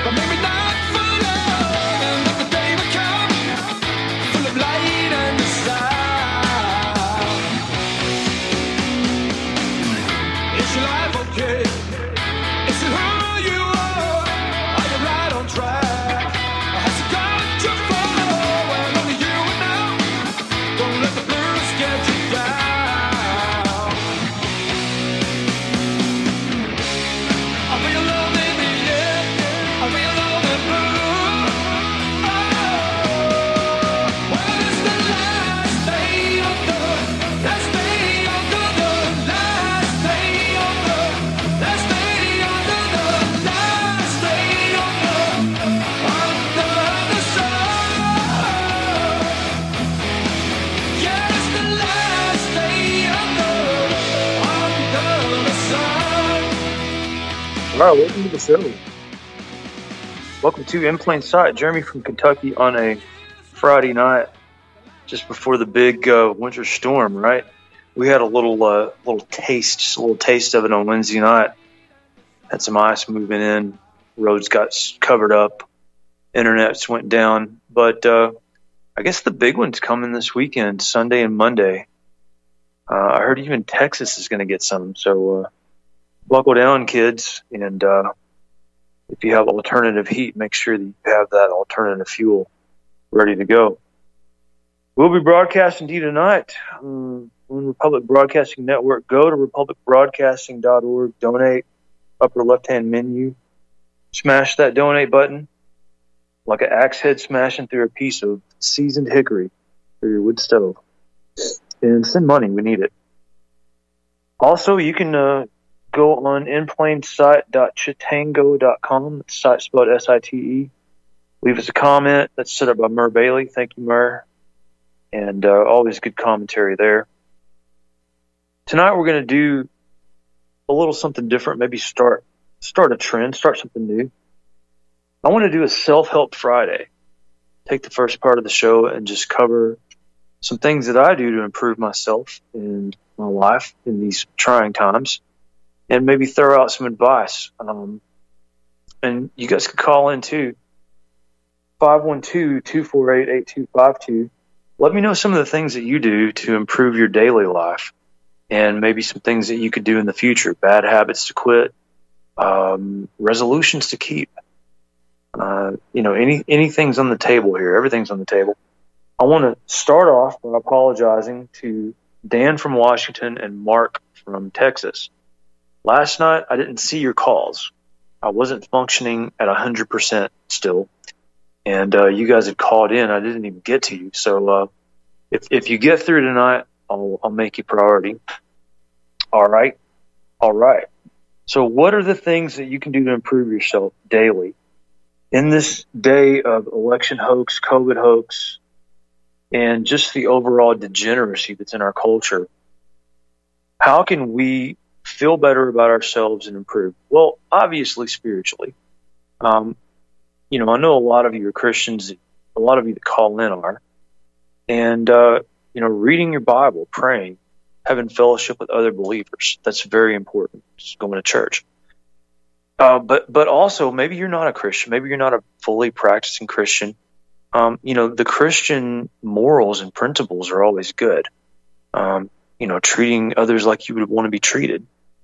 All right, welcome to the show. Welcome to In Plain Sight. Jeremy from Kentucky on a Friday night, just before the big winter storm. Right, we had a little taste of it on Wednesday night. Had some ice moving in, roads got covered up, internets went down. But I guess the big one's coming this weekend, Sunday and Monday. I heard even Texas is going to get some, so. Buckle down, kids, and if you have alternative heat, make sure that you have that alternative fuel ready to go. We'll be broadcasting to you tonight on Republic Broadcasting Network. Go to republicbroadcasting.org, donate, upper left-hand menu, smash that donate button like an axe head smashing through a piece of seasoned hickory for your wood stove. And send money, we need it. Also, you can... go on inplainsight.chitango.com. It's site spelled S-I-T-E. Leave us a comment. That's set up by Mur Bailey. Thank you, Mur. And always good commentary there. Tonight we're going to do a little something different. Maybe start a trend, start something new. I want to do a self-help Friday. Take the first part of the show and just cover some things that I do to improve myself and my life in these trying times. And maybe throw out some advice. And you guys can call in too. 512-248-8252. Let me know some of the things that you do to improve your daily life. And maybe some things that you could do in the future. Bad habits to quit. Resolutions to keep. Anything's on the table here. Everything's on the table. I want to start off by apologizing to Dan from Washington and Mark from Texas. Last night, I didn't see your calls. I wasn't functioning at 100% still. And you guys had called in. I didn't even get to you. So if you get through tonight, I'll make you priority. All right? All right. So what are the things that you can do to improve yourself daily? In this day of election hoax, COVID hoax, and just the overall degeneracy that's in our culture, how can we feel better about ourselves and improve? Well, obviously spiritually. I know a lot of you are Christians, a lot of you that call in are, and reading your Bible, praying, having fellowship with other believers, that's very important. Just going to church. But also maybe you're not a Christian, maybe you're not a fully practicing Christian. The Christian morals and principles are always good. Treating others like you would want to be treated.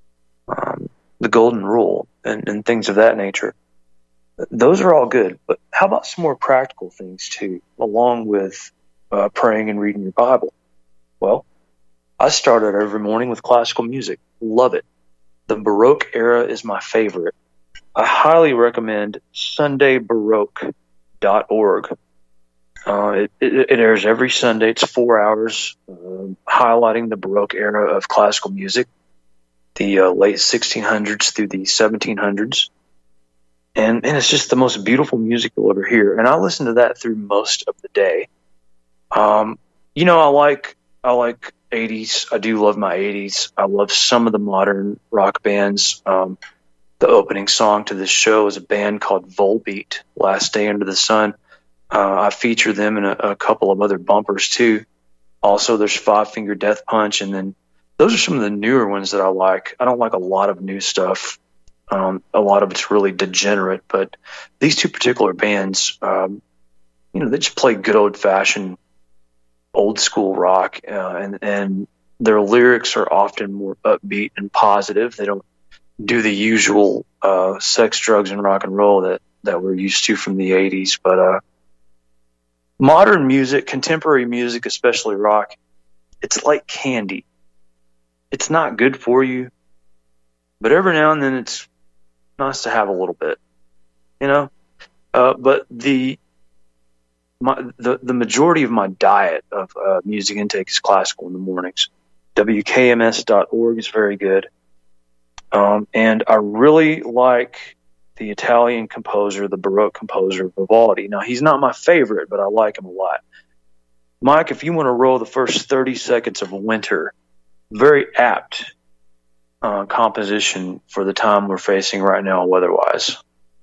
The golden rule and things of that nature. Those are all good, but how about some more practical things too, along with praying and reading your Bible? Well, I started every morning with classical music. Love it. The Baroque era is my favorite. I highly recommend SundayBaroque.org. It airs every Sunday. It's 4 hours highlighting the Baroque era of classical music. The late 1600s through the 1700s. And it's just the most beautiful music you'll ever hear. And I listen to that through most of the day. I like 80s. I do love my 80s. I love some of the modern rock bands. The opening song to this show is a band called Volbeat, Last Day Under the Sun. I feature them in a couple of other bumpers too. Also, there's Five Finger Death Punch, and then those are some of the newer ones that I like. I don't like a lot of new stuff. A lot of it's really degenerate, but these two particular bands, they just play good old fashioned, old school rock, and their lyrics are often more upbeat and positive. They don't do the usual sex, drugs, and rock and roll that we're used to from the '80s. But modern music, contemporary music, especially rock, it's like candy. It's not good for you, but every now and then it's nice to have a little bit, you know. But the majority of my diet of music intake is classical in the mornings. WKMS.org is very good. And I really like the Italian composer, the Baroque composer, Vivaldi. Now, he's not my favorite, but I like him a lot. Mike, if you want to roll the first 30 seconds of Winter, very apt composition for the time we're facing right now weather-wise.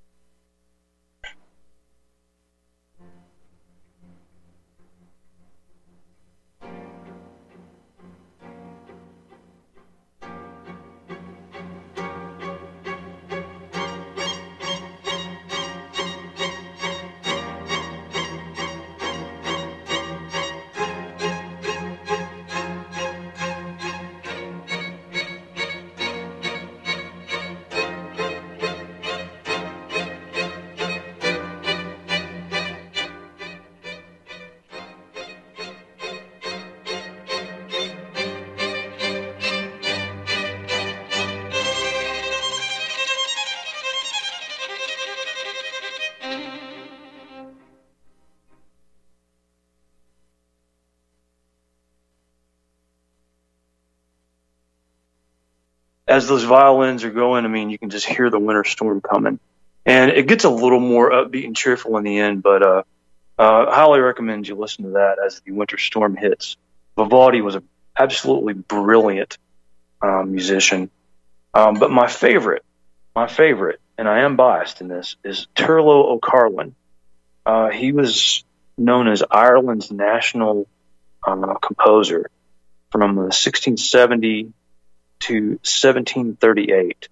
As those violins are going, I mean, you can just hear the winter storm coming. And it gets a little more upbeat and cheerful in the end, but I highly recommend you listen to that as the winter storm hits. Vivaldi was an absolutely brilliant musician. But my favorite, and I am biased in this, is Turlough O'Carlin. He was known as Ireland's national composer from 1670 to 1738.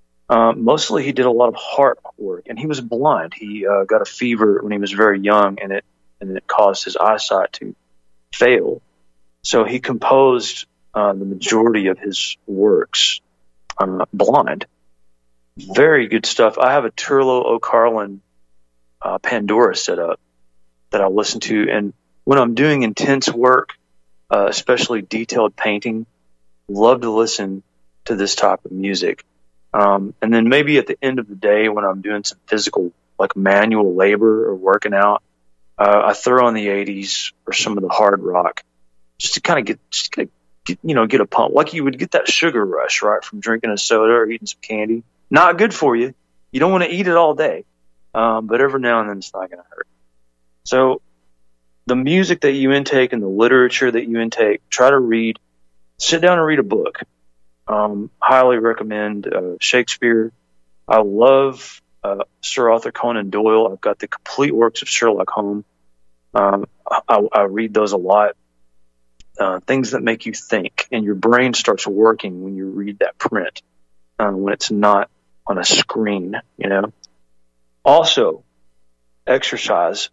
Mostly he did a lot of harp work, and he was blind. He got a fever when he was very young, and it caused his eyesight to fail. So he composed the majority of his works blind. Very good stuff. I have a Turlough O'Carlin Pandora set up that I listen to, and when I'm doing intense work, especially detailed painting, love to listen to this type of music. And then maybe at the end of the day, when I'm doing some physical, like manual labor or working out, I throw on the '80s or some of the hard rock just to kind of get a pump, like you would get that sugar rush, right, from drinking a soda or eating some candy. Not good for you. You don't want to eat it all day, but every now and then it's not going to hurt. So the music that you intake and the literature that you intake, try to read. Sit down and read a book. Highly recommend Shakespeare. I love Sir Arthur Conan Doyle. I've got the complete works of Sherlock Holmes. I read those a lot. Things that make you think, and your brain starts working when you read that print, when it's not on a screen, you know. Also, exercise.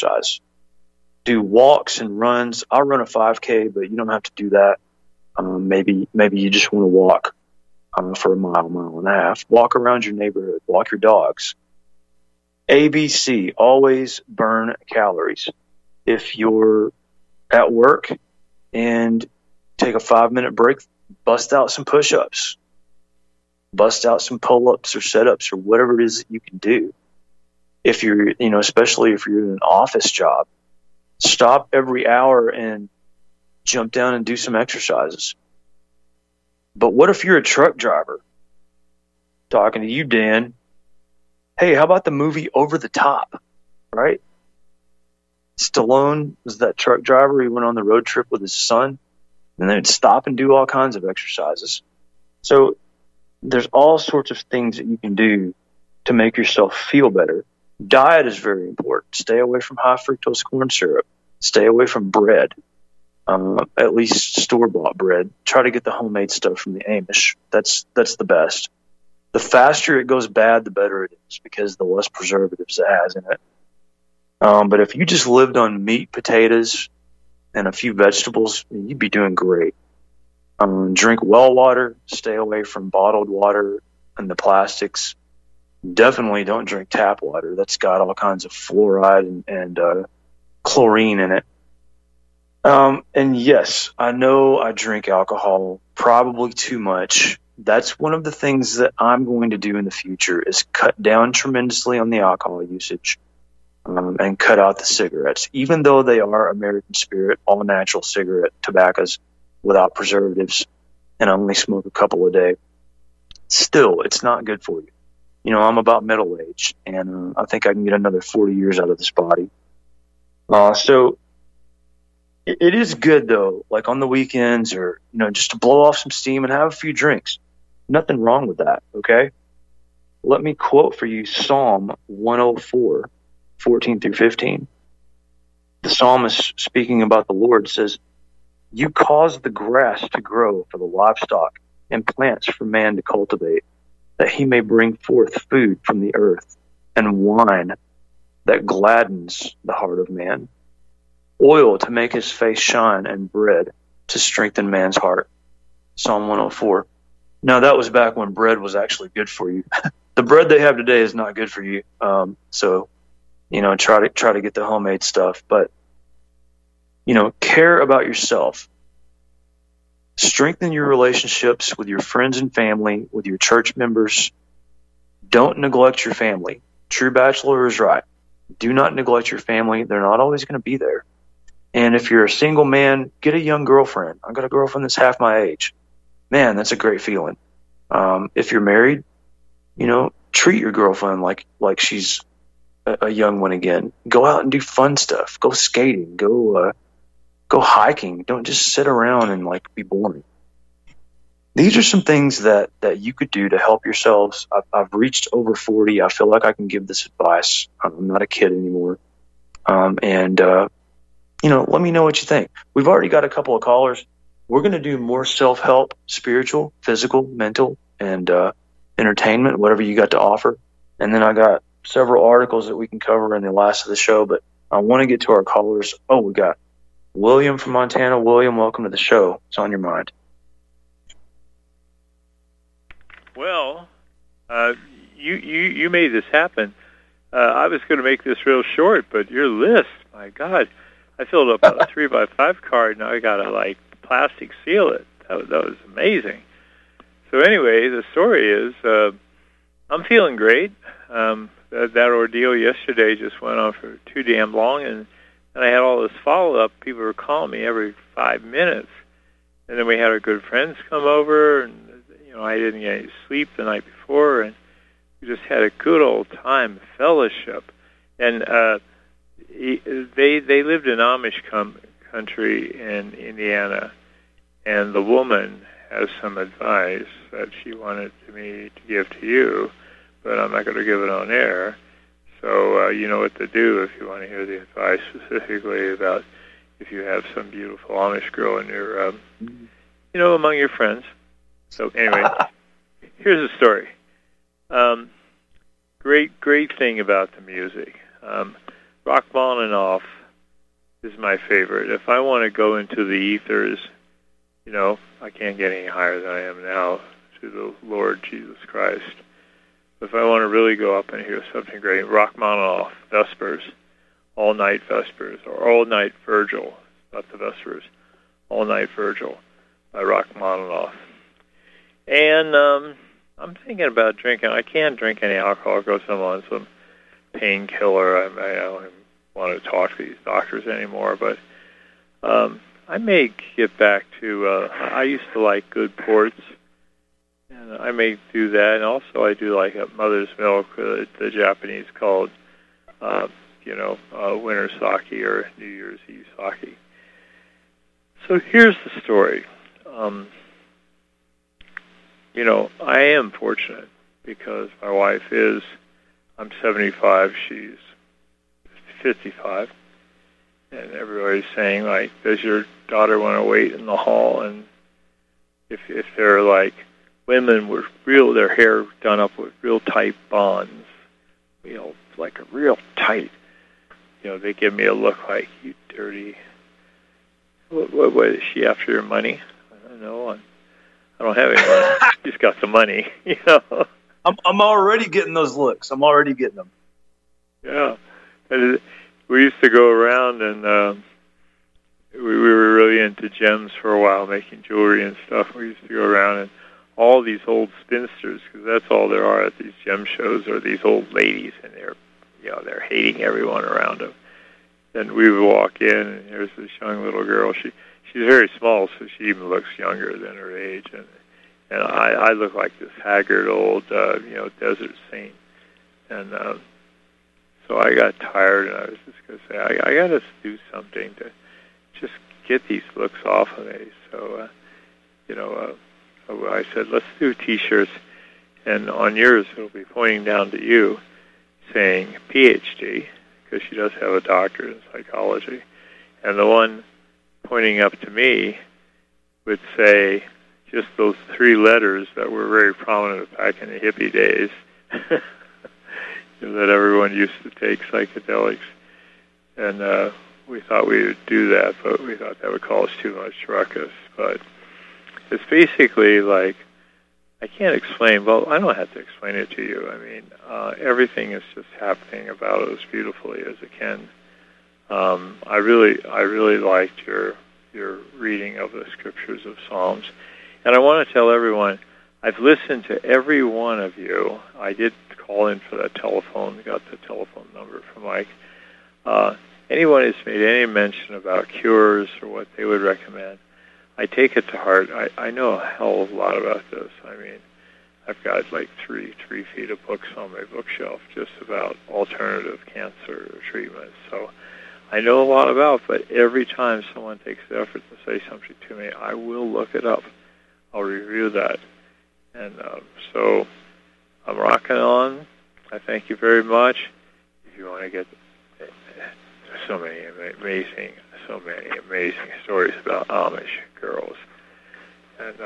Do walks and runs. I'll run a 5K, but you don't have to do that. Maybe you just want to walk for a mile and a half. Walk around your neighborhood. Walk your dogs. ABC, always burn calories. If you're at work and take a 5-minute break, bust out some push-ups. Bust out some pull-ups or set-ups or whatever it is that you can do. If you're, especially if you're in an office job, stop every hour and jump down and do some exercises. But what if you're a truck driver? Talking to you, Dan. Hey, how about the movie Over the Top, right? Stallone was that truck driver. He went on the road trip with his son, and they'd stop and do all kinds of exercises. So there's all sorts of things that you can do to make yourself feel better. Diet is very important. Stay away from high fructose corn syrup. Stay away from bread. At least store-bought bread. Try to get the homemade stuff from the Amish. That's the best. The faster it goes bad, the better it is, because the less preservatives it has in it. But if you just lived on meat, potatoes, and a few vegetables, you'd be doing great. Drink well water, stay away from bottled water and the plastics. Definitely don't drink tap water. That's got all kinds of fluoride and chlorine in it. And yes, I know I drink alcohol probably too much. That's one of the things that I'm going to do in the future is cut down tremendously on the alcohol usage, and cut out the cigarettes, even though they are American Spirit, all natural cigarette tobaccos without preservatives, and I only smoke a couple a day. Still, it's not good for you. You know, I'm about middle age, and I think I can get another 40 years out of this body. So it is good, though, like on the weekends or, just to blow off some steam and have a few drinks. Nothing wrong with that, okay? Let me quote for you Psalm 104, 14 through 15. The psalmist, speaking about the Lord, says, "You cause the grass to grow for the livestock and plants for man to cultivate, that he may bring forth food from the earth and wine that gladdens the heart of man, oil to make his face shine and bread to strengthen man's heart." Psalm 104. Now, that was back when bread was actually good for you. The bread they have today is not good for you. So, try to get the homemade stuff. But, care about yourself. Strengthen your relationships with your friends and family, with your church members. Don't neglect your family. True Bachelor is right. Do not neglect your family. They're not always going to be there. And if you're a single man, get a young girlfriend. I've got a girlfriend that's half my age. Man, that's a great feeling. If you're married, treat your girlfriend like she's a young one again. Go out and do fun stuff. Go skating. Go hiking. Don't just sit around and be boring. These are some things that you could do to help yourselves. I've reached over 40. I feel like I can give this advice. I'm not a kid anymore. Let me know what you think. We've already got a couple of callers. We're going to do more self-help, spiritual, physical, mental, and entertainment, whatever you got to offer. And then I got several articles that we can cover in the last of the show, but I want to get to our callers. Oh, we got William from Montana. William, welcome to the show. What's on your mind? Well, you made this happen. I was going to make this real short, but your list, my God, I filled up a 3x5 card. Now I got to plastic seal it. That was amazing. So anyway, the story is I'm feeling great. That ordeal yesterday just went on for too damn long, and I had all this follow-up. People were calling me every 5 minutes. And then we had our good friends come over, and I didn't get any sleep the night before, and we just had a good old time, fellowship. And they lived in Amish country in Indiana, and the woman has some advice that she wanted me to give to you, but I'm not going to give it on air. So you know what to do if you want to hear the advice specifically about if you have some beautiful Amish girl in your, among your friends. So anyway, here's the story. Great thing about the music. Rachmaninoff is my favorite. If I want to go into the ethers, I can't get any higher than I am now to the Lord Jesus Christ. If I want to really go up and hear something great, Rachmaninoff, Vespers, All-Night Vespers, or All-Night Virgil, not the Vespers, All-Night Virgil by Rachmaninoff. And I'm thinking about drinking. I can't drink any alcohol because I'm on some painkiller. I don't want to talk to these doctors anymore, but I may get back to, I used to like good ports, and I may do that. And also I do like a Mother's Milk, the Japanese called, winter sake or New Year's Eve sake. So here's the story. I am fortunate because my wife I'm 75, she's 55, and everybody's saying, does your daughter want to wait in the hall? And if they're women were their hair done up with real tight bonds, like a real tight. They give me a look like, you dirty. What is she after your money? I don't know. I don't have any money. She's got the money, I'm already getting those looks. I'm already getting them. Yeah. And we used to go around and we were really into gems for a while, making jewelry and stuff. We used to go around and all these old spinsters, because that's all there are at these gem shows, are these old ladies, and they're hating everyone around them. And we would walk in, and here's this young little girl. She's very small, so she even looks younger than her age, and I look like this haggard old desert saint. And so I got tired, and I was just going to say, I got to do something to just get these looks off of me. So I said, let's do T-shirts, and on yours it'll be pointing down to you, saying PhD, because she does have a doctorate in psychology, and the one pointing up to me would say just those 3 letters that were very prominent back in the hippie days, that everyone used to take psychedelics, and we thought we would do that, but we thought that would cause too much ruckus. But it's basically like, I can't explain. Well, I don't have to explain it to you. I mean, everything is just happening about it as beautifully as it can. I really liked your reading of the scriptures of Psalms, and I want to tell everyone, I've listened to every one of you. I did call in for that telephone. Got the telephone number from Mike. Anyone who's made any mention about cures or what they would recommend, I take it to heart. I know a hell of a lot about this. I mean, I've got like three feet of books on my bookshelf just about alternative cancer treatments. So I know a lot about, but every time someone takes the effort to say something to me, I will look it up. I'll review that. And so I'm rocking on. I thank you very much. If you want to get so many amazing stories about Amish girls, and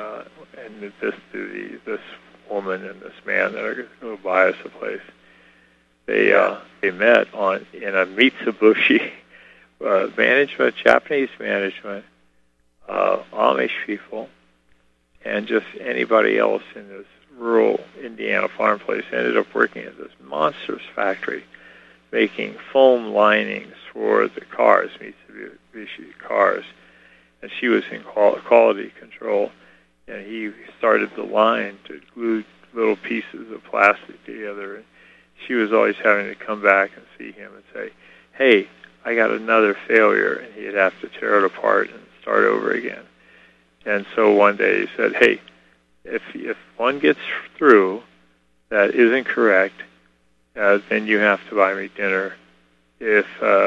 this woman and this man that are going to buy us a place. They met in a Mitsubishi management, Japanese management, Amish people, and just anybody else in this rural Indiana farm place ended up working at this monstrous factory making foam linings for the cars, Mitsubishi cars. And she was in quality control, and he started the line to glue little pieces of plastic together. And she was always having to come back and see him and say, hey, I got another failure, and he'd have to tear it apart and start over again. And so one day he said, hey, if one gets through that isn't correct, then you have to buy me dinner. If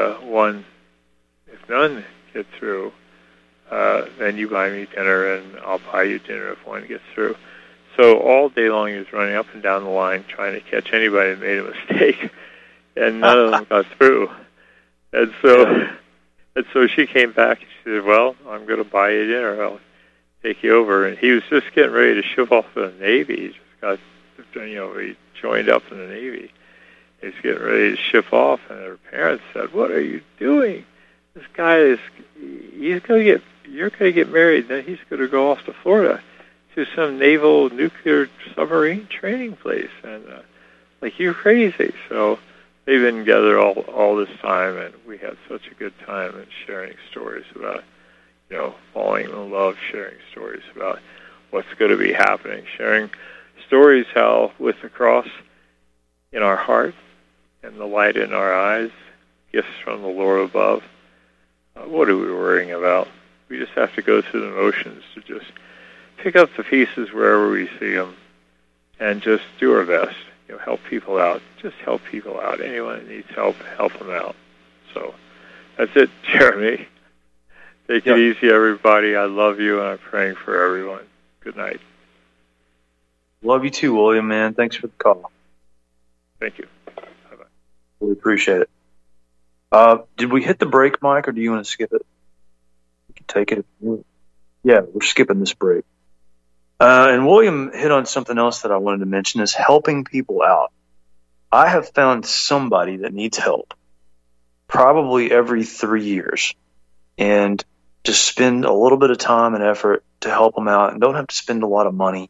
none get through, then you buy me dinner, and I'll buy you dinner if one gets through. So all day long he was running up and down the line trying to catch anybody that made a mistake, and none of them got through. And so she came back and she said, well, I'm going to buy you dinner. I'll take you over. And he was just getting ready to ship off to the Navy. He just got, he joined up in the Navy. He's getting ready to ship off, and her parents said, what are you doing? This guy you're going to get married, then he's going to go off to Florida to some naval nuclear submarine training place. And, you're crazy. So they've been together all this time, and we had such a good time and sharing stories about, falling in love, sharing stories about what's going to be happening, sharing stories how with the cross in our heart and the light in our eyes, gifts from the Lord above, what are we worrying about? We just have to go through the motions to just pick up the pieces wherever we see them and just do our best. Help people out. Just help people out. Anyone that needs help them out. So that's it, Jeremy. Take it easy, everybody. I love you, and I'm praying for everyone. Good night. Love you too, William, man. Thanks for the call. Thank you. Bye-bye. Really appreciate it. Did we hit the break, Mike, or do you want to skip it? We can take it. Yeah, we're skipping this break. And William hit on something else that I wanted to mention is helping people out. I have found somebody that needs help probably every 3 years, and just spend a little bit of time and effort to help them out and don't have to spend a lot of money.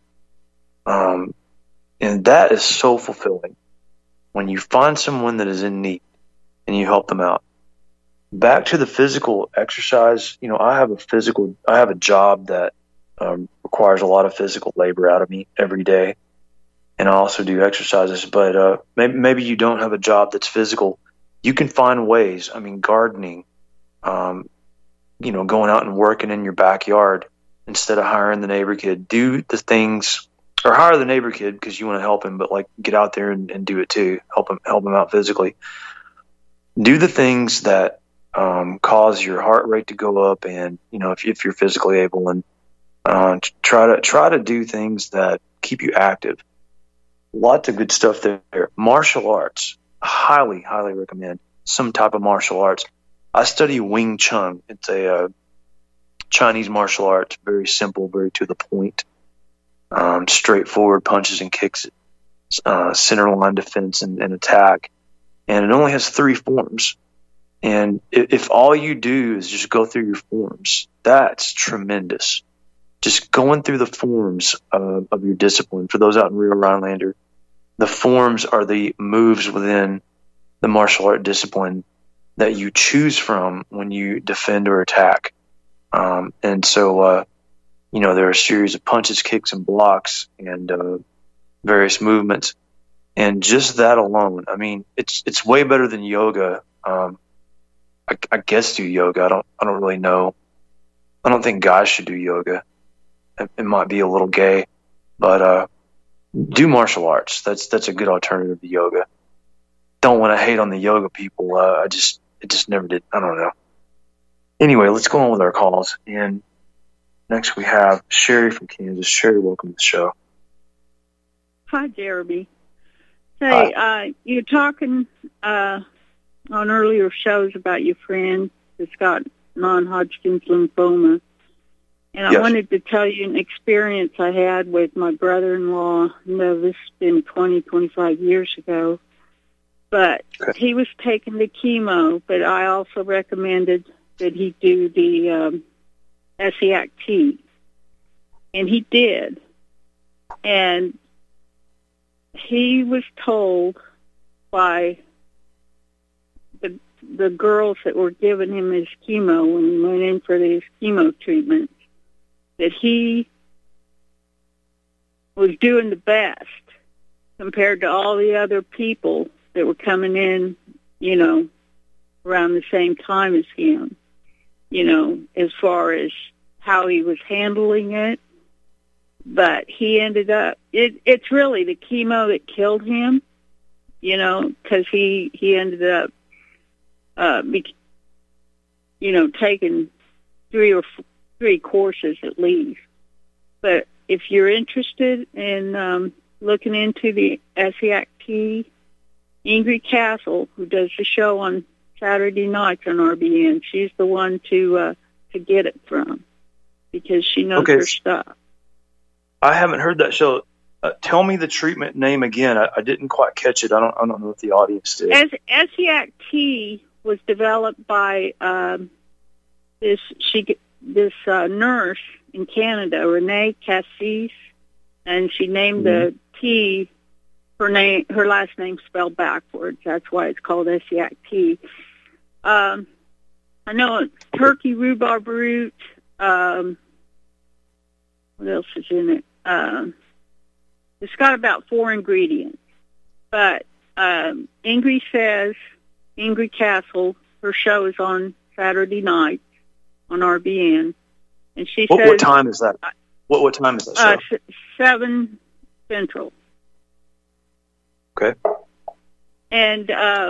And that is so fulfilling when you find someone that is in need and you help them out. Back to the physical exercise, I have a job that requires a lot of physical labor out of me every day. And I also do exercises, but maybe you don't have a job that's physical. You can find ways. I mean, gardening, going out and working in your backyard instead of hiring the neighbor kid. Do the things, or hire the neighbor kid because you want to help him, but get out there and do it too. Help him out physically. Do the things that cause your heart rate to go up, and if you're physically able, and try to do things that keep you active. Lots of good stuff there. Martial arts, highly, highly recommend some type of martial arts. I study Wing Chun. It's a Chinese martial art, very simple, very to the point, straightforward punches and kicks, center line defense and attack. And it only has 3 forms. And if all you do is just go through your forms, that's tremendous. Just going through the forms of your discipline. For those out in Rio Rhinelander, the forms are the moves within the martial art discipline that you choose from when you defend or attack. And so, there are a series of punches, kicks, and blocks, and various movements. And just that alone, I mean, it's way better than yoga. I guess do yoga. I don't really know. I don't think guys should do yoga. It might be a little gay, but do martial arts. That's a good alternative to yoga. Don't want to hate on the yoga people. It just never did. I don't know. Anyway, let's go on with our calls. And next we have Sherry from Kansas. Sherry, welcome to the show. Hi, Jeremy. Say, you're talking on earlier shows about your friend that's got non-Hodgkin's lymphoma. And I wanted to tell you an experience I had with my brother-in-law. This has been 25 years ago. But he was taking the chemo, but I also recommended that he do the Essiac-T. And he did. And he was told by the girls that were giving him his chemo when he went in for his chemo treatment that he was doing the best compared to all the other people that were coming in, around the same time as him, as far as how he was handling it. But he ended up, it's really the chemo that killed him, because he ended up, taking 3 courses at least. But if you're interested in looking into the Essiac-T, Ingrid Castle, who does the show on Saturday nights on RBN, she's the one to get it from, because she knows her stuff. I haven't heard that show. Tell me the treatment name again. I didn't quite catch it. I don't know if the audience did. Essiac-T was developed by this nurse in Canada, Renee Cassis, and she named the T. Her last name spelled backwards. That's why it's called Essiac-T. I know it's turkey rhubarb root. What else is in it? It's got about 4 ingredients. But Ingrid Castle, her show is on Saturday night on RBN, and she says, what time is that? What time is that show? 7 Central. Okay. And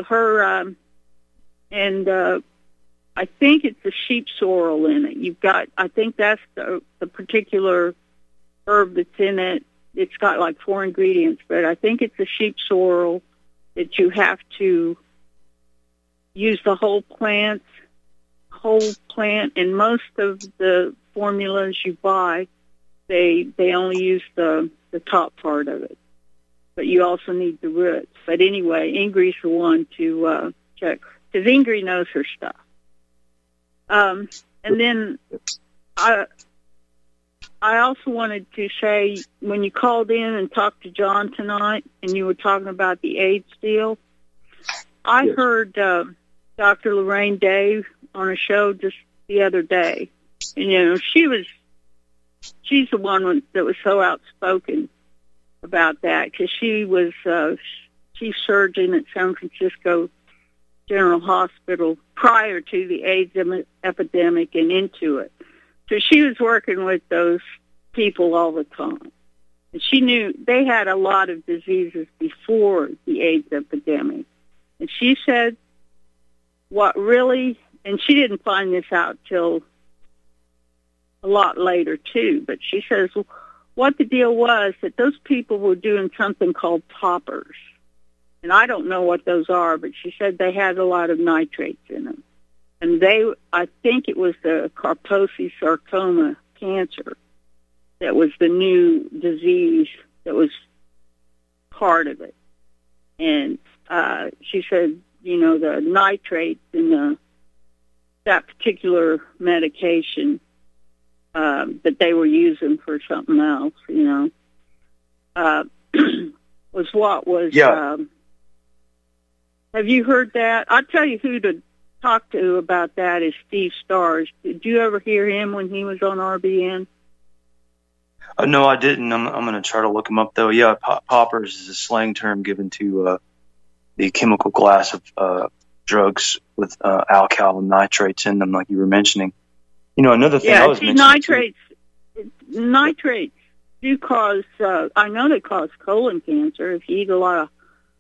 I think it's the sheep sorrel in it. I think that's the particular herb that's in it. It's got like 4 ingredients, but I think it's the sheep sorrel that you have to use the whole plant, and most of the formulas you buy they only use the top part of it. But you also need the roots. But anyway, Ingrid's the one to check, because Ingrid knows her stuff. And then I also wanted to say, when you called in and talked to John tonight, and you were talking about the AIDS deal, I heard Dr. Lorraine Day on a show just the other day. And, she's the one that was so outspoken about that, because she was chief surgeon at San Francisco General Hospital prior to the AIDS epidemic and into it. So she was working with those people all the time. And she knew they had a lot of diseases before the AIDS epidemic. And she said and she didn't find this out till a lot later too, but she says what the deal was, that those people were doing something called poppers. And I don't know what those are, but she said they had a lot of nitrates in them. And I think it was the Kaposi sarcoma cancer that was the new disease that was part of it. And she said, the nitrates in that particular medication that they were using for something else, was what was... Yeah. Have you heard that? I'll tell you who to talk to about that is Steve Starrs. Did you ever hear him when he was on RBN? No, I didn't. I'm going to try to look him up, though. Yeah, poppers is a slang term given to the chemical class of drugs with alkyl nitrates in them, like you were mentioning. Another thing I was mentioning... Nitrates do cause... I know they cause colon cancer if you eat a lot of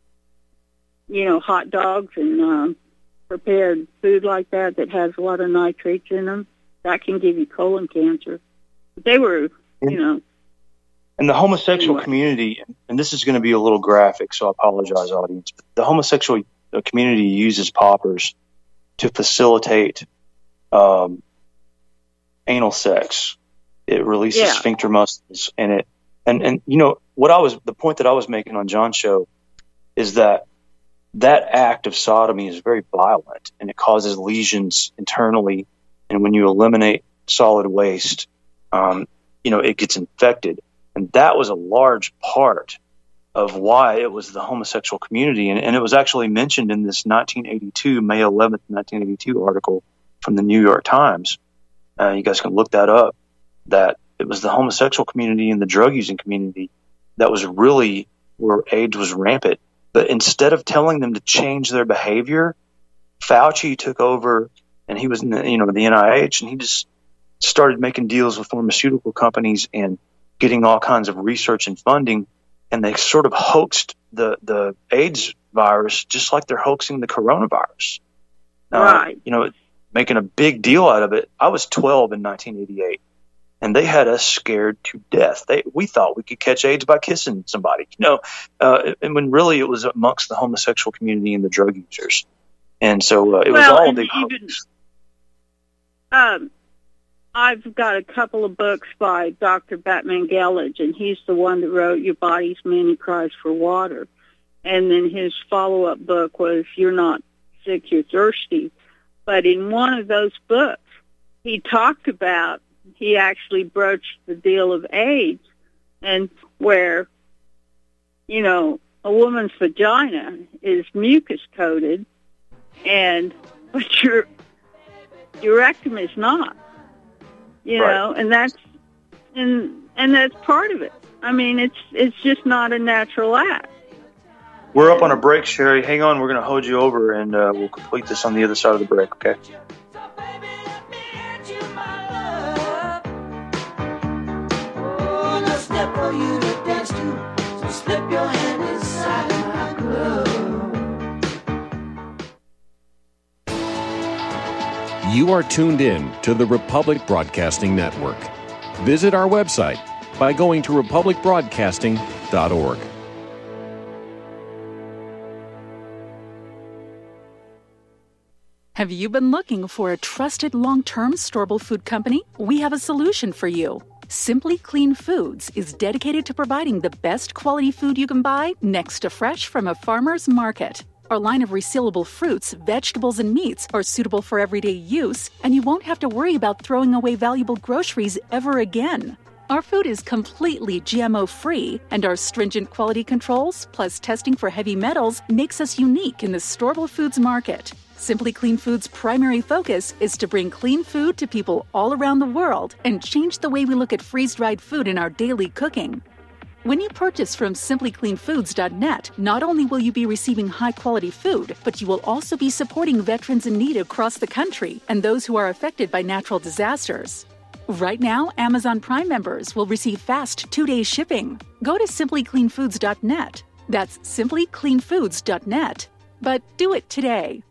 hot dogs and prepared food like that has a lot of nitrates in them. That can give you colon cancer. But they were, And the homosexual community, and this is going to be a little graphic, so I apologize, audience, but the homosexual community uses poppers to facilitate anal sex. It releases sphincter muscles, and the point that I was making on John's show is that act of sodomy is very violent, and it causes lesions internally. And when you eliminate solid waste, it gets infected. And that was a large part of why it was the homosexual community. And it was actually mentioned in this May 11th, 1982 article from the New York Times. You guys can look that up, that it was the homosexual community and the drug using community that was really where AIDS was rampant. But instead of telling them to change their behavior, Fauci took over, and he was in the NIH, and he just started making deals with pharmaceutical companies and getting all kinds of research and funding, and they sort of hoaxed the AIDS virus just like they're hoaxing the coronavirus. Right. Making a big deal out of it. I was 12 in 1988. And they had us scared to death. We thought we could catch AIDS by kissing somebody, and when really it was amongst the homosexual community and the drug users. And so it was all a big hoax. I've got a couple of books by Dr. Batman Gellage, and he's the one that wrote Your Body's Many Cries for Water. And then his follow-up book was You're Not Sick, You're Thirsty. But in one of those books, he actually broached the deal of AIDS, and where, a woman's vagina is mucus coated, but your rectum is not, right. and that's part of it. I mean, it's just not a natural act. We're up on a break, Sherry. Hang on, we're going to hold you over, and we'll complete this on the other side of the break, okay? For you to dance to, so slip your hand inside my glove. You are tuned in to the Republic Broadcasting Network. Visit our website by going to republicbroadcasting.org. Have you been looking for a trusted long-term storable food company? We have a solution for you. Simply Clean Foods is dedicated to providing the best quality food you can buy next to fresh from a farmer's market. Our line of resealable fruits, vegetables, and meats are suitable for everyday use, and you won't have to worry about throwing away valuable groceries ever again. Our food is completely GMO-free, and our stringent quality controls, plus testing for heavy metals, makes us unique in the storable foods market. Simply Clean Foods' primary focus is to bring clean food to people all around the world and change the way we look at freeze-dried food in our daily cooking. When you purchase from simplycleanfoods.net, not only will you be receiving high-quality food, but you will also be supporting veterans in need across the country and those who are affected by natural disasters. Right now, Amazon Prime members will receive fast 2-day shipping. Go to simplycleanfoods.net. That's simplycleanfoods.net. But do it today.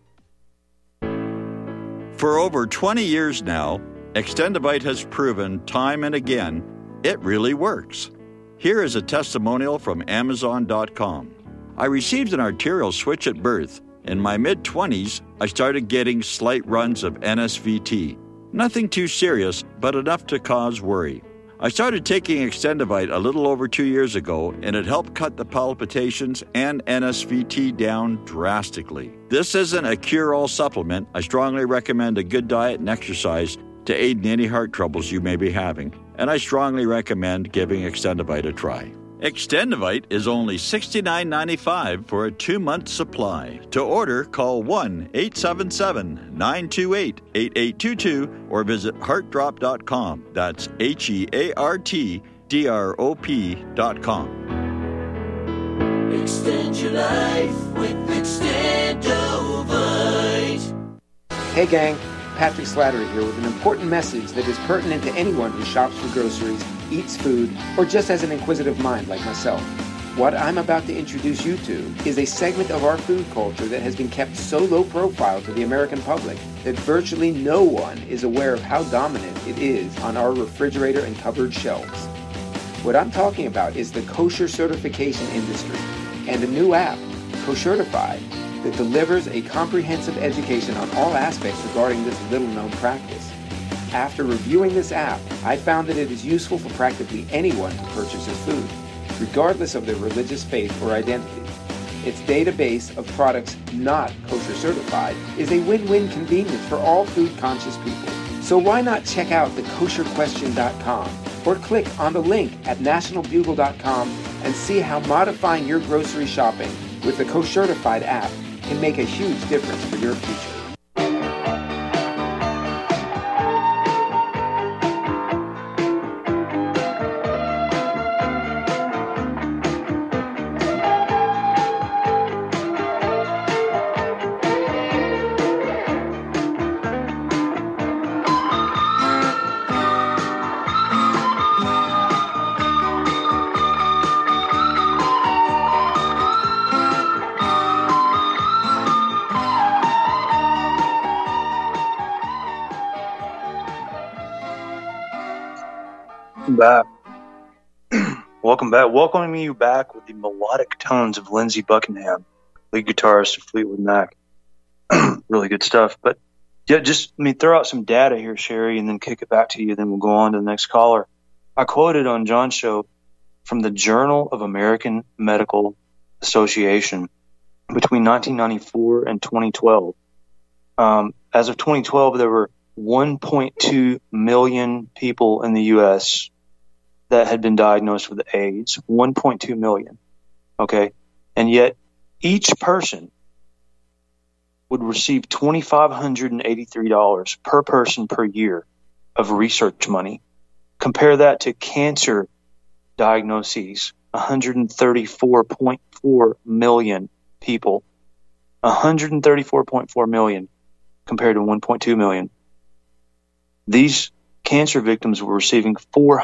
For over 20 years now, Extendivite has proven time and again it really works. Here is a testimonial from Amazon.com. I received an arterial switch at birth. In my mid-20s, I started getting slight runs of NSVT. Nothing too serious, but enough to cause worry. I started taking Extendivite a little over 2 years ago, and it helped cut the palpitations and NSVT down drastically. This isn't a cure-all supplement. I strongly recommend a good diet and exercise to aid in any heart troubles you may be having, and I strongly recommend giving Extendivite a try. Extendivite is only $69.95 for a 2-month supply. To order, call 1-877-928-8822 or visit heartdrop.com. That's HEARTDROP.com. Extend your life with Extendovite. Hey gang, Patrick Slattery here with an important message that is pertinent to anyone who shops for groceries, eats food, or just has an inquisitive mind like myself. What I'm about to introduce you to is a segment of our food culture that has been kept so low profile to the American public that virtually no one is aware of how dominant it is on our refrigerator and cupboard shelves. What I'm talking about is the kosher certification industry and a new app, Koshertified, that delivers a comprehensive education on all aspects regarding this little-known practice. After reviewing this app, I found that it is useful for practically anyone who purchases food, regardless of their religious faith or identity. Its database of products not kosher certified is a win-win convenience for all food-conscious people. So why not check out thekosherquestion.com or click on the link at nationalbugle.com and see how modifying your grocery shopping with the Koshertified app can make a huge difference for your future. Back. Welcome back. Welcoming you back with the melodic tones of Lindsey Buckingham, lead guitarist of Fleetwood Mac. Really good stuff. But yeah, just let me throw out some data here, Sherry, and then kick it back to you. Then we'll go on to the next caller. I quoted on John's show from the Journal of American Medical Association between 1994 and 2012. As of 2012, there were 1.2 million people in the U.S. that had been diagnosed with AIDS. 1.2 million. Okay? And yet, each person would receive $2,583 per person per year of research money. Compare that to cancer diagnoses, 134.4 million people. 134.4 million compared to 1.2 million. These cancer victims were receiving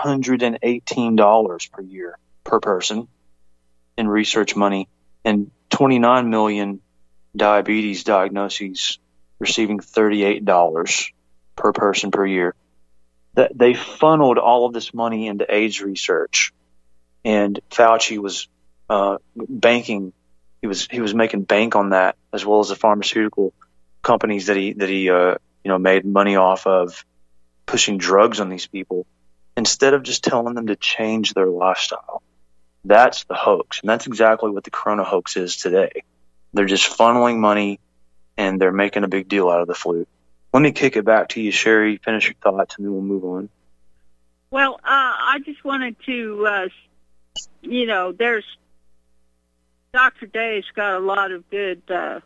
$418 per year per person in research money, and 29 million diabetes diagnoses receiving $38 per person per year. That they funneled all of this money into AIDS research, and Fauci was banking. He was making bank on that, as well as the pharmaceutical companies that he made money off of pushing drugs on these people. instead of just telling them to change their lifestyle. That's the hoax. And that's exactly what the corona hoax is today. They're just funneling money and they're making a big deal out of the flu. Let me kick it back to you, Sherry. Finish your thoughts and then we'll move on. Well, I just wanted to, there's Dr. Day's got a lot of good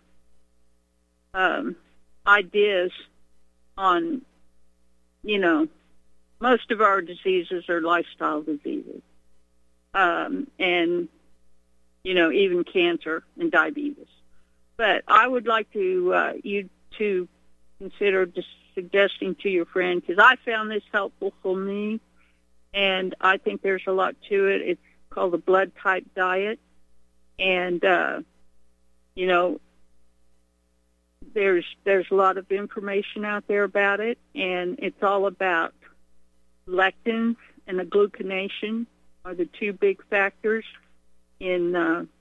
ideas on, most of our diseases are lifestyle diseases. And, even cancer and diabetes. But I would like to you to consider just suggesting to your friend, because I found this helpful for me, and I think there's a lot to it. It's called the blood type diet. And, there's a lot of information out there about it, and it's all about lectins and the gluconation are the two big factors in,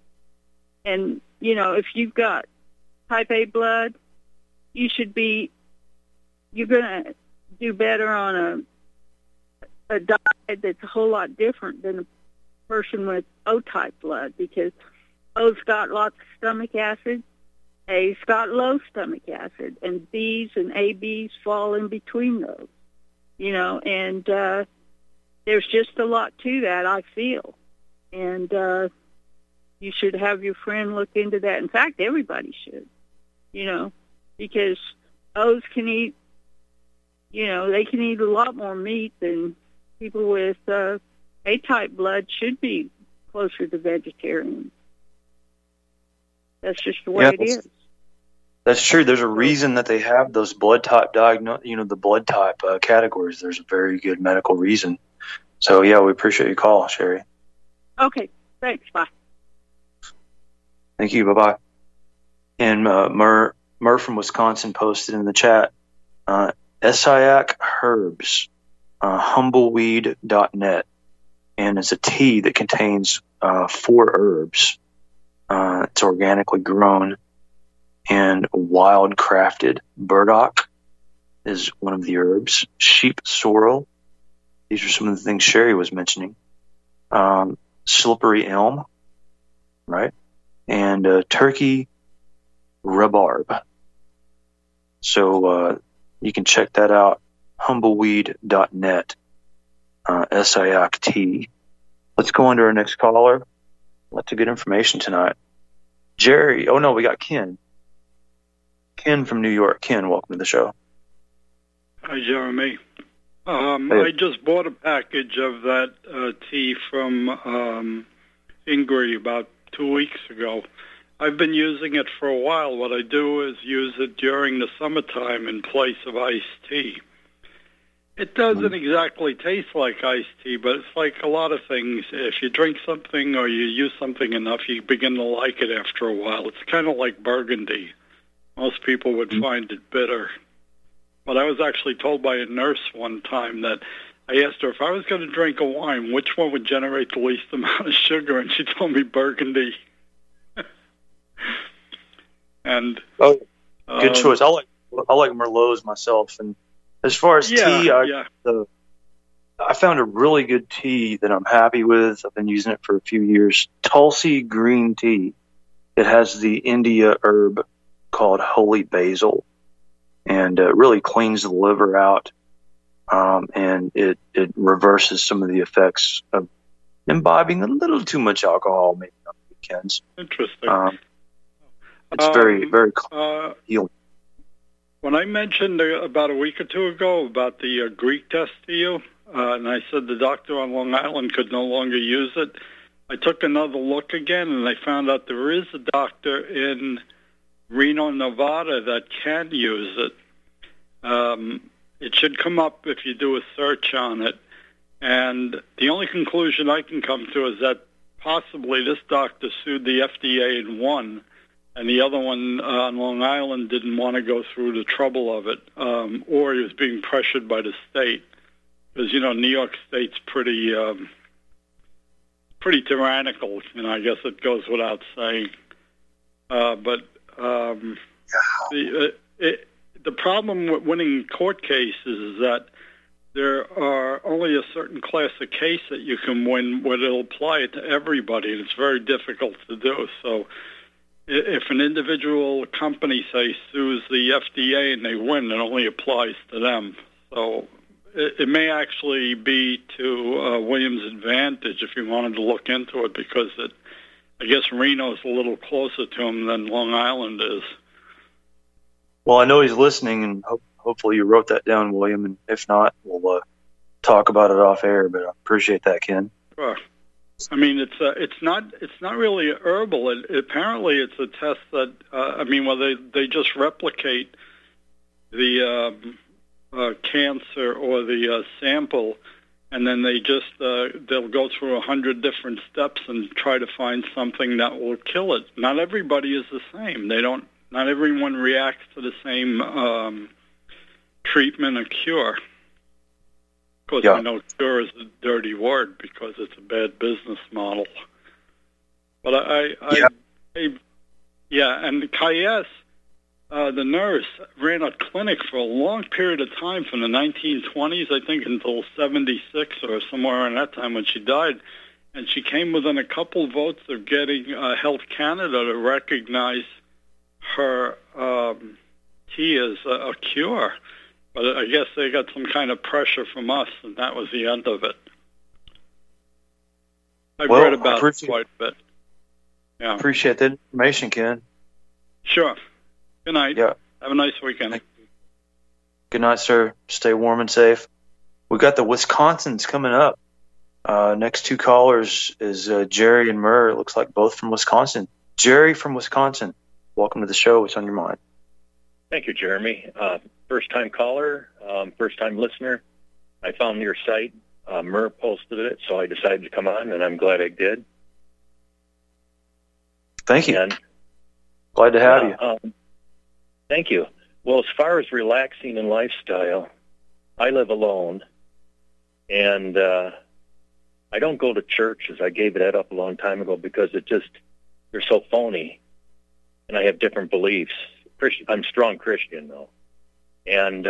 if you've got type A blood, you're going to do better on a diet that's a whole lot different than a person with O-type blood, because O's got lots of stomach acid, A's got low stomach acid, and B's and AB's fall in between those, and there's just a lot to that, I feel. And you should have your friend look into that. In fact, everybody should, because O's can eat, they can eat a lot more meat than people with A-type blood should be closer to vegetarian. That's just the way it is. That's true. There's a reason that they have those blood type the blood type categories. There's a very good medical reason. So, yeah, we appreciate your call, Sherry. Okay. Thanks. Bye. Thank you. Bye-bye. And Mur from Wisconsin posted in the chat, Essiac Herbs, humbleweed.net. And it's a tea that contains 4 herbs. It's organically grown and wild crafted. Burdock is one of the herbs. Sheep sorrel. These are some of the things Sherry was mentioning. Slippery elm, right? And turkey rhubarb. So you can check that out. Humbleweed.net. Essiac tea. Let's go on to our next caller. Lots of good information tonight. Jerry. Oh, no, we got Ken. Ken from New York. Ken, welcome to the show. Hi, Jeremy. Hey. I just bought a package of that tea from Ingrid about 2 weeks ago. I've been using it for a while. What I do is use it during the summertime in place of iced tea. It doesn't exactly taste like iced tea, but it's like a lot of things. If you drink something or you use something enough, you begin to like it after a while. It's kind of like Burgundy. Most people would find it bitter. But I was actually told by a nurse one time that I asked her if I was going to drink a wine, which one would generate the least amount of sugar, and she told me Burgundy. And good choice. I like Merlots myself, and as far as tea, I found a really good tea that I'm happy with. I've been using it for a few years. Tulsi green tea. It has the India herb called holy basil, and it really cleans the liver out, and it reverses some of the effects of imbibing a little too much alcohol maybe on weekends. Interesting. It's very, very healing. When I mentioned about a week or two ago about the Greek test to you, and I said the doctor on Long Island could no longer use it, I took another look again, and I found out there is a doctor in Reno, Nevada that can use it. It should come up if you do a search on it. And the only conclusion I can come to is that possibly this doctor sued the FDA and won, and the other one on Long Island didn't want to go through the trouble of it, or he was being pressured by the state. Because, New York State's pretty tyrannical, I guess it goes without saying. But the problem with winning court cases is that there are only a certain class of case that you can win where it'll apply it to everybody, and it's very difficult to do. So if an individual company, say, sues the FDA and they win, it only applies to them. So it may actually be to Williams' advantage if you wanted to look into it, because I guess Reno's a little closer to him than Long Island is. Well, I know he's listening, and hopefully you wrote that down, William, and if not, we'll talk about it off air, but I appreciate that, Ken. Sure. I mean, it's not really herbal. Apparently, it's a test that where they just replicate the cancer or the sample, and then they just they'll go through 100 different steps and try to find something that will kill it. Not everybody is the same. Not everyone reacts to the same treatment or cure. Of course, I know cure is a dirty word because it's a bad business model. But and Kayes, the nurse, ran a clinic for a long period of time from the 1920s, I think, until 76 or somewhere around that time when she died. And she came within a couple votes of getting Health Canada to recognize her tea as a cure. But I guess they got some kind of pressure from us, and that was the end of it. I've read about it quite a bit. Yeah. Appreciate the information, Ken. Sure. Good night. Yeah. Have a nice weekend. Good night, sir. Stay warm and safe. We got the Wisconsins coming up. Next two callers is Jerry and Murr. It looks like both from Wisconsin. Jerry from Wisconsin, welcome to the show. What's on your mind? Thank you, Jeremy. First-time caller, first-time listener. I found your site. Murr posted it, so I decided to come on, and I'm glad I did. Thank you. And, glad to have you. Thank you. Well, as far as relaxing and lifestyle, I live alone, and I don't go to churches. I gave that up a long time ago because they're so phony, and I have different beliefs. I'm strong Christian, though. And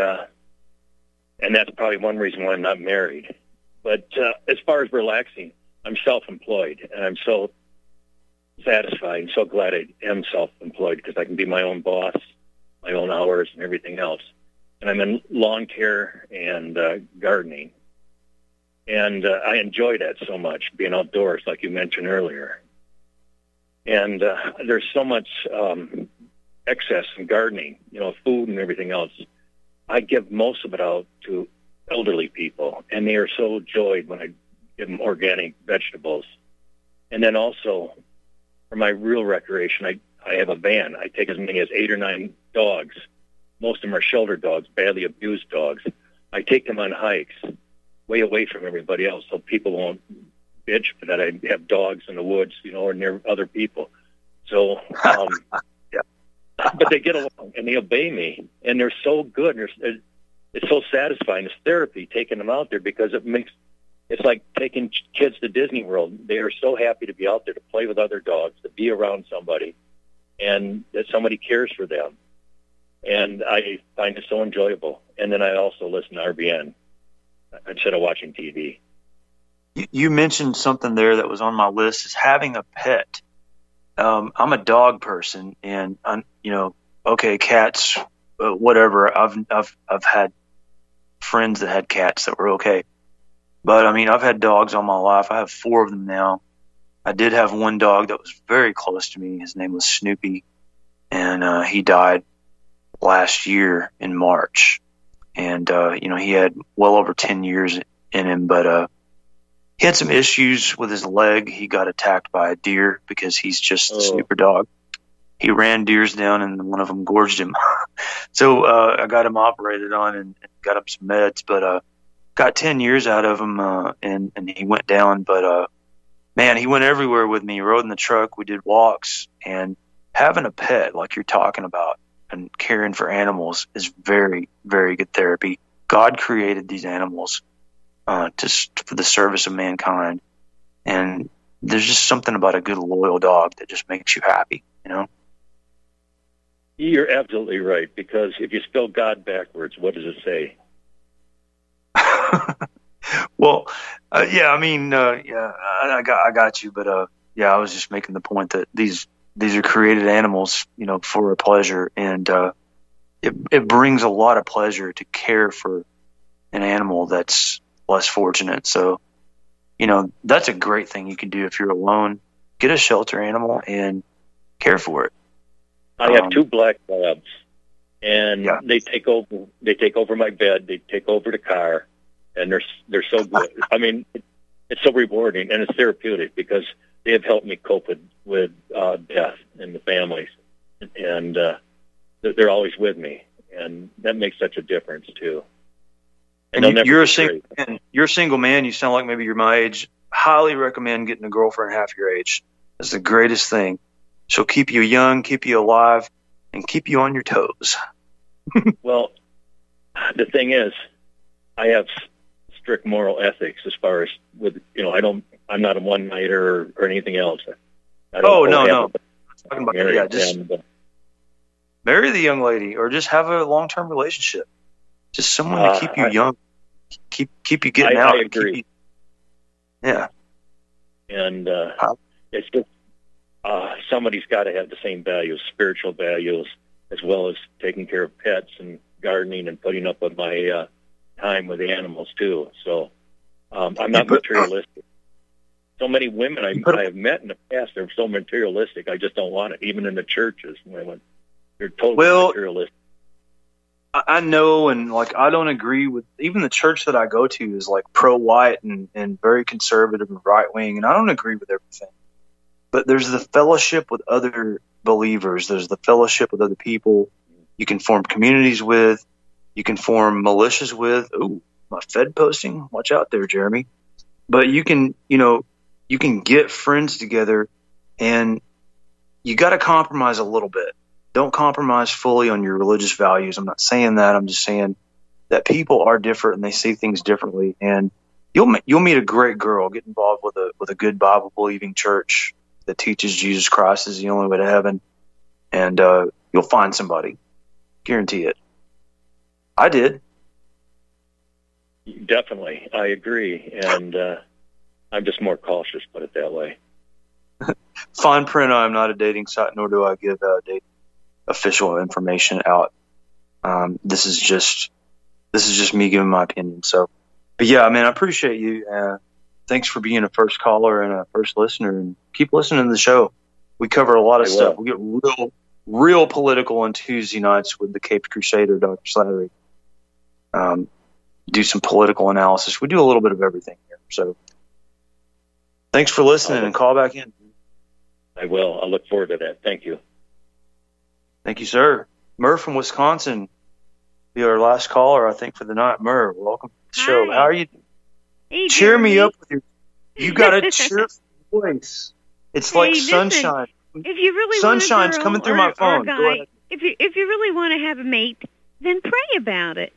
that's probably one reason why I'm not married. But as far as relaxing, I'm self-employed, and I'm so satisfied and so glad I am self-employed because I can be my own boss, my own hours, and everything else. And I'm in lawn care and gardening. And I enjoy that so much, being outdoors, like you mentioned earlier. And there's so much excess in gardening, food and everything else. I give most of it out to elderly people, and they are so joyed when I give them organic vegetables. And then also, for my real recreation, I have a van. I take as many as 8 or 9 dogs. Most of them are shelter dogs, badly abused dogs. I take them on hikes way away from everybody else so people won't bitch that I have dogs in the woods, or near other people. So, but they get along and they obey me, and they're so good. It's so satisfying. It's therapy taking them out there because it's like taking kids to Disney World. They are so happy to be out there to play with other dogs, to be around somebody, and that somebody cares for them. And I find it so enjoyable. And then I also listen to RBN instead of watching TV. You mentioned something there that was on my list, is having a pet. I'm a dog person, and cats, whatever. I've had friends that had cats that were okay, but I've had dogs all my life. I have 4 of them now. I did have one dog that was very close to me. His name was Snoopy, and he died last year in March. And he had well over 10 years in him, but he had some issues with his leg. He got attacked by a deer because he's just a super dog. He ran deers down, and one of them gorged him. So I got him operated on and got him some meds, but got 10 years out of him, and he went down. But, man, he went everywhere with me. He rode in the truck. We did walks. And having a pet like you're talking about and caring for animals is very, very good therapy. God created these animals just for the service of mankind. And there's just something about a good, loyal dog that just makes you happy, You're absolutely right, because if you spell God backwards, what does it say? Well, yeah, I mean, yeah, I got you, but yeah, I was just making the point that these are created animals, for a pleasure, and it brings a lot of pleasure to care for an animal that's less fortunate. So, that's a great thing you can do if you're alone. Get a shelter animal and care for it. I have 2 black labs, and they take over my bed. They take over the car, and they're so good. I mean, it's so rewarding, and it's therapeutic because they have helped me cope with death in the families, and they're always with me, and that makes such a difference too. And you're a single man. You sound like maybe you're my age. Highly recommend getting a girlfriend half your age. That's the greatest thing. She'll keep you young, keep you alive, and keep you on your toes. Well, the thing is, I have strict moral ethics as far as I'm not a one-nighter or anything else. No. Talking about, just marry the young lady, or just have a long-term relationship. Just someone to keep you young, keep you getting out. I agree. Yeah. And it's just somebody's got to have the same values, spiritual values, as well as taking care of pets and gardening and putting up with my time with the animals too. So I'm not materialistic. So many women I have met in the past, they're so materialistic. I just don't want it. Even in the churches, women, they're totally materialistic. I know, and I don't agree with even the church that I go to is pro-white and very conservative and right-wing, and I don't agree with everything. But there's the fellowship with other believers. There's the fellowship with other people you can form communities with. You can form militias with. Ooh, my Fed posting. Watch out there, Jeremy. But you can get friends together, and you got to compromise a little bit. Don't compromise fully on your religious values. I'm not saying that. I'm just saying that people are different and they see things differently. And you'll meet a great girl. Get involved with a good Bible believing church that teaches Jesus Christ is the only way to heaven, and you'll find somebody. Guarantee it. I did. Definitely, I agree, and I'm just more cautious. Put it that way. Fine print. I am not a dating site, nor do I give dating official information out. This is just me giving my opinion. So, but yeah, man, I appreciate you. Thanks for being a first caller and a first listener, and keep listening to the show. We cover a lot of stuff. We get real political on Tuesday nights with the Capes Crusader, Dr. Slattery. Do some political analysis. We do a little bit of everything here. So thanks for listening, and call back in. I will. I'll look forward to that. Thank you. Thank you, sir. Murr from Wisconsin, be our last caller, I think, for the night. Murr, welcome to the show. How are you? Hey, cheer me up with you got a cheerful voice. It's like sunshine. If you really Sunshine's want a girl coming through my phone. Guy, Go ahead. if you really want to have a mate, then pray about it.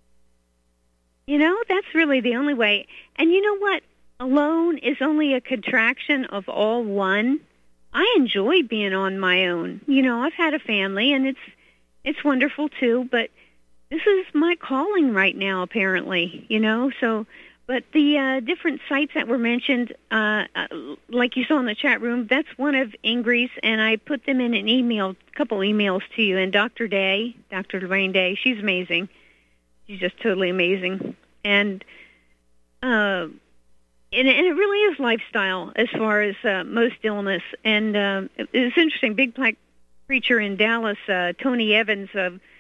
That's really the only way. And you know what? Alone is only a contraction of all one. I enjoy being on my own. I've had a family, and it's wonderful too. But this is my calling right now, apparently. So. But the different sites that were mentioned, like you saw in the chat room, that's one of Ingrid's, and I put them in an email, a couple emails to you. And Dr. Lorraine Day, she's amazing. She's just totally amazing. And it really is lifestyle as far as most illness. And it's interesting. Big black preacher in Dallas, Tony Evans.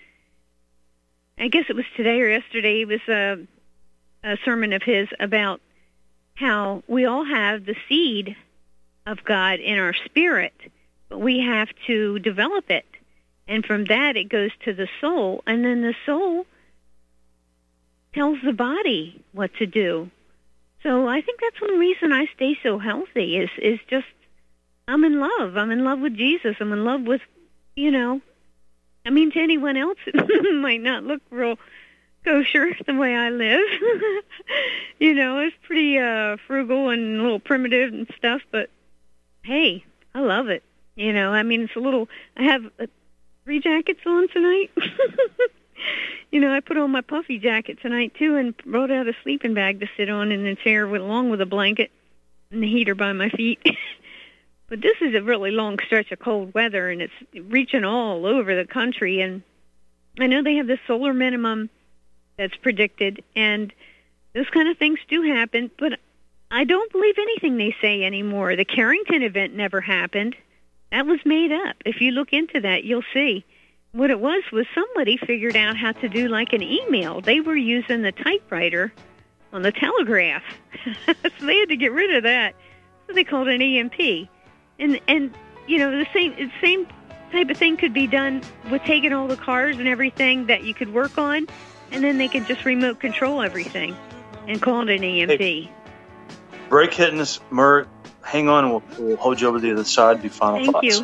I guess it was today or yesterday. He was a sermon of his about how we all have the seed of God in our spirit, but we have to develop it. And from that, it goes to the soul, and then the soul tells the body what to do. So I think that's one reason I stay so healthy is just I'm in love. I'm in love with Jesus. I'm in love with, to anyone else, it might not look real kosher the way I live. It's pretty frugal and a little primitive and stuff, but hey, I love it. It's a little, I have 3 jackets on tonight. I put on my puffy jacket tonight, too, and brought out a sleeping bag to sit on in the chair along with a blanket and the heater by my feet. But this is a really long stretch of cold weather, and it's reaching all over the country. And I know they have the solar minimum that's predicted, and those kind of things do happen, but I don't believe anything they say anymore. The Carrington event never happened. That was made up. If you look into that, you'll see. What it was somebody figured out how to do like an email. They were using the typewriter on the telegraph. So they had to get rid of that. So they called it an EMP. And the same type of thing could be done with taking all the cars and everything that you could work on, and then they could just remote control everything and call it an EMP. Hey, break hitting this, Murr. Hang on, and we'll hold you over to the other side. Do final thoughts. Thank you.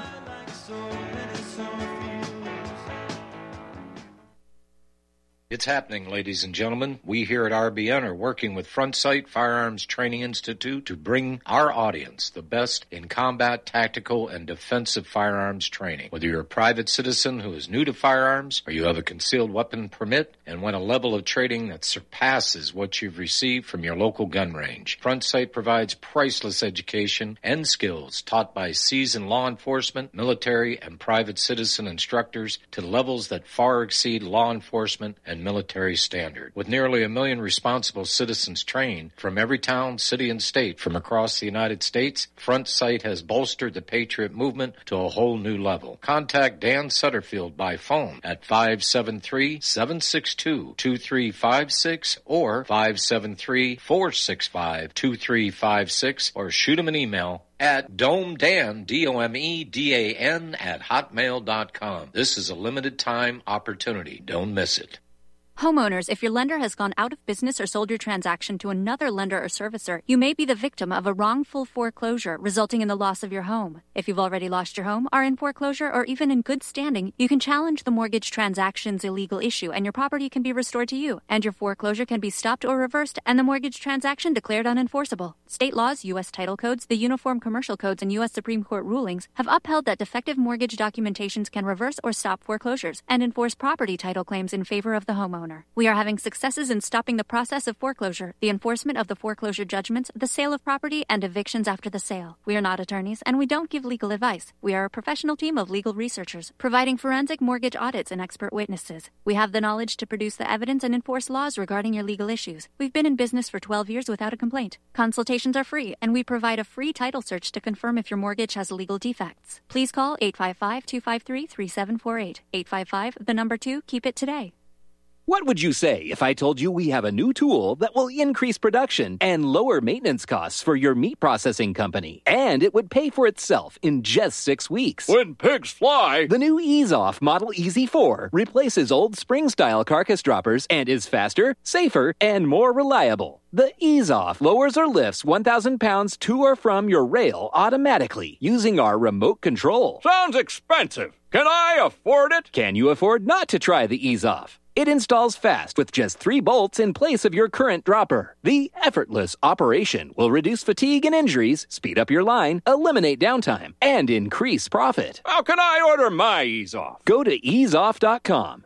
It's happening, ladies and gentlemen. We here at RBN are working with Front Sight Firearms Training Institute to bring our audience the best in combat, tactical, and defensive firearms training. Whether you're a private citizen who is new to firearms, or you have a concealed weapon permit and want a level of training that surpasses what you've received from your local gun range, Front Sight provides priceless education and skills taught by seasoned law enforcement, military, and private citizen instructors to levels that far exceed law enforcement and military standard. With nearly 1 million responsible citizens trained from every town, city, and state from across the United States, Front Sight has bolstered the Patriot movement to a whole new level. Contact Dan Sutterfield by phone at 573-762-2356 or 573-465-2356 or shoot him an email at domedan, DOMEDAN, @hotmail.com. This is a limited time opportunity. Don't miss it. Homeowners, if your lender has gone out of business or sold your transaction to another lender or servicer, you may be the victim of a wrongful foreclosure resulting in the loss of your home. If you've already lost your home, are in foreclosure, or even in good standing, you can challenge the mortgage transaction's illegal issue and your property can be restored to you, and your foreclosure can be stopped or reversed and the mortgage transaction declared unenforceable. State laws, U.S. title codes, the Uniform Commercial Codes, and U.S. Supreme Court rulings have upheld that defective mortgage documentations can reverse or stop foreclosures and enforce property title claims in favor of the homeowner. We are having successes in stopping the process of foreclosure, the enforcement of the foreclosure judgments, the sale of property, and evictions after the sale. We are not attorneys, and we don't give legal advice. We are a professional team of legal researchers, providing forensic mortgage audits and expert witnesses. We have the knowledge to produce the evidence and enforce laws regarding your legal issues. We've been in business for 12 years without a complaint. Consultations are free, and we provide a free title search to confirm if your mortgage has legal defects. Please call 855-253-3748. 855, keep it today. What would you say if I told you we have a new tool that will increase production and lower maintenance costs for your meat processing company? And it would pay for itself in just 6 weeks. When pigs fly! The new EaseOff Model Easy 4 replaces old spring-style carcass droppers and is faster, safer, and more reliable. The EaseOff lowers or lifts 1,000 pounds to or from your rail automatically using our remote control. Sounds expensive. Can I afford it? Can you afford not to try the EaseOff? It installs fast with just 3 bolts in place of your current dropper. The effortless operation will reduce fatigue and injuries, speed up your line, eliminate downtime, and increase profit. How can I order my EaseOff? Go to easeoff.com,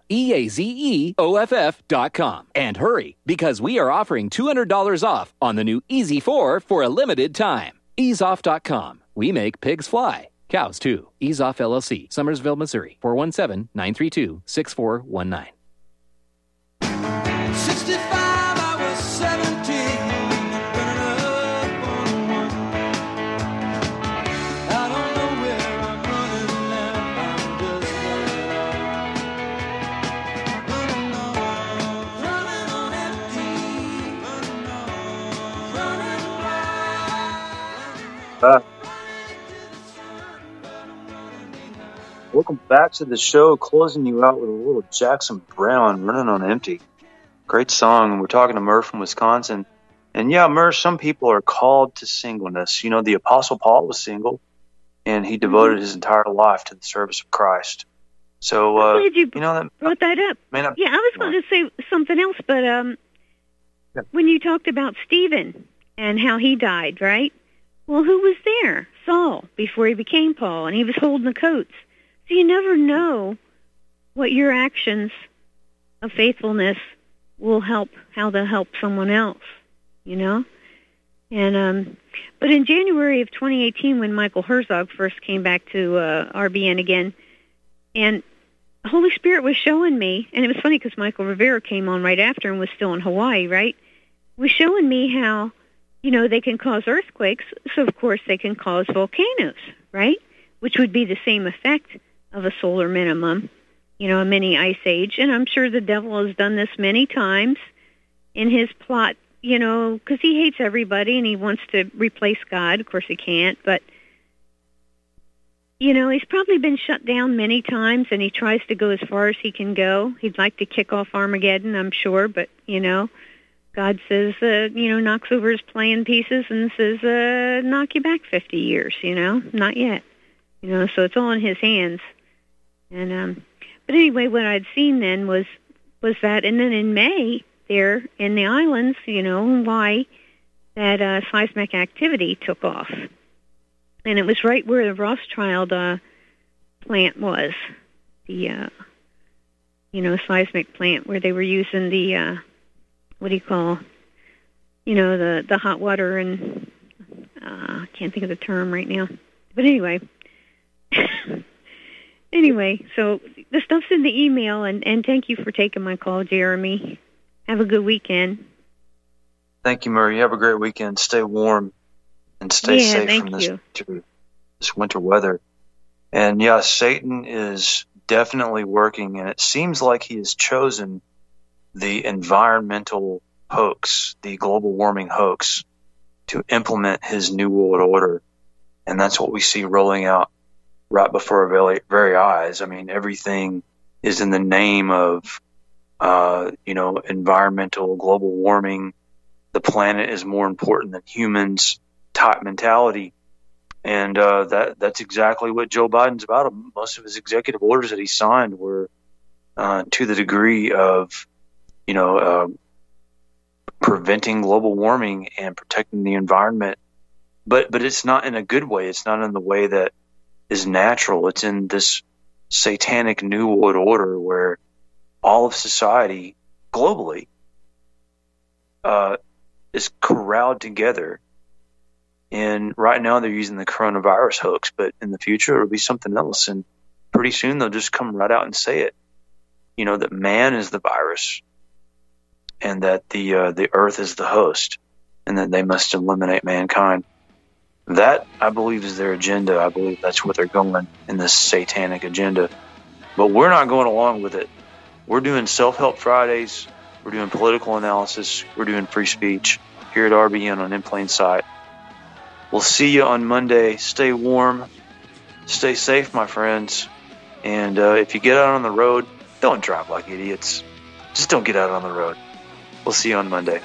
EAZEOFF.com, and hurry, because we are offering $200 off on the new Easy 4 for a limited time. Easeoff.com. We make pigs fly. Cows, too. EaseOff LLC, Summersville, Missouri. 417-932-6419. 65, I was 17, running up on one. I don't know where I'm running now, I'm just running on empty, running Welcome back to the show, closing you out with a little Jackson Browne, Running on Empty. Great song. We're talking to Murr from Wisconsin. And yeah, Murr, some people are called to singleness. You know, the Apostle Paul was single, and he devoted his entire life to the service of Christ. So, I'm glad you know, that brought that up. I was going to say something else, but when you talked about Stephen and how he died, right? Well, who was there? Saul, before he became Paul, and he was holding the coats. So you never know what your actions of faithfulness will help how they'll help someone else, you know? And but in January of 2018, when Michael Herzog first came back to RBN again, and the Holy Spirit was showing me, and it was funny because Michael Rivera came on right after and was still in Hawaii, right? Was showing me how, you know, they can cause earthquakes, so of course they can cause volcanoes, right? Which would be the same effect of a solar minimum, you know, a mini ice age. And I'm sure the devil has done this many times in his plot, you know, because he hates everybody and he wants to replace God. Of course he can't, but, you know, he's probably been shut down many times and he tries to go as far as he can go. He'd like to kick off Armageddon, I'm sure, but, you know, God says, you know, knocks over his plan pieces and says, knock you back 50 years, you know, not yet. You know, so it's all in his hands. And but anyway, what I'd seen then was that, and then in May, there in the islands, you know, Hawaii, that seismic activity took off. And it was right where the Rothschild plant was, the, you know, seismic plant where they were using the, what do you call, you know, the hot water and, I can't think of the term right now. But anyway, so the stuff's in the email, and thank you for taking my call, Jeremy. Have a good weekend. Thank you, Murray. Have a great weekend. Stay warm and stay safe from this winter weather. And yeah, Satan is definitely working, and it seems like he has chosen the environmental hoax, the global warming hoax, to implement his New World Order. And that's what we see rolling out right before our very eyes. I mean, everything is in the name of, you know, environmental, global warming. The planet is more important than humans type mentality. And that's exactly what Joe Biden's about. Most of his executive orders that he signed were to the degree of, you know, preventing global warming and protecting the environment. But it's not in a good way. It's not in the way that is natural. It's in this satanic New World Order where all of society globally is corralled together. And right now they're using the coronavirus hoax, but in the future it'll be something else. And pretty soon they'll just come right out and say it. You know, that man is the virus and that the earth is the host and that they must eliminate mankind. That, I believe, is their agenda. I believe that's what they're going in this satanic agenda. But we're not going along with it. We're doing Self-Help Fridays. We're doing political analysis. We're doing free speech here at RBN on In Plain Sight. We'll see you on Monday. Stay warm. Stay safe, my friends. And if you get out on the road, don't drive like idiots. Just don't get out on the road. We'll see you on Monday.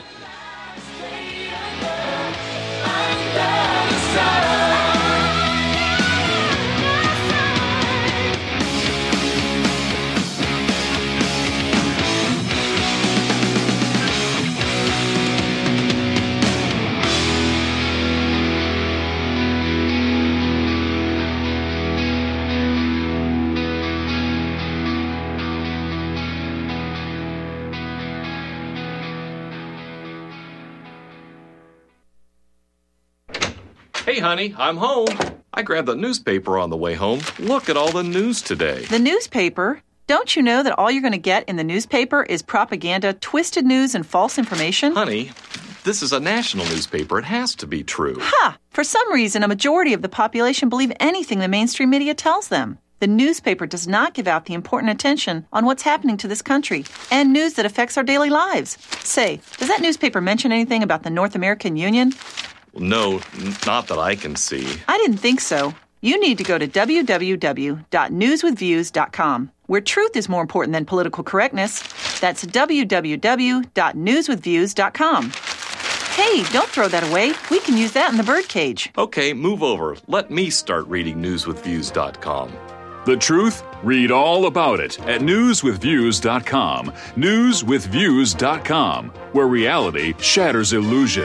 Hey, honey, I'm home. I grabbed the newspaper on the way home. Look at all the news today. The newspaper? Don't you know that all you're going to get in the newspaper is propaganda, twisted news, and false information? Honey, this is a national newspaper. It has to be true. Ha! For some reason, a majority of the population believe anything the mainstream media tells them. The newspaper does not give out the important attention on what's happening to this country and news that affects our daily lives. Say, does that newspaper mention anything about the North American Union? No, not that I can see. I didn't think so. You need to go to www.newswithviews.com, where truth is more important than political correctness. That's www.newswithviews.com. Hey, don't throw that away. We can use that in the birdcage. Okay, move over. Let me start reading newswithviews.com. The truth? Read all about it at newswithviews.com. Newswithviews.com, where reality shatters illusion.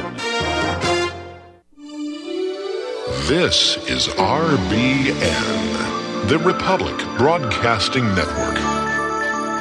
This is RBN, the Republic Broadcasting Network.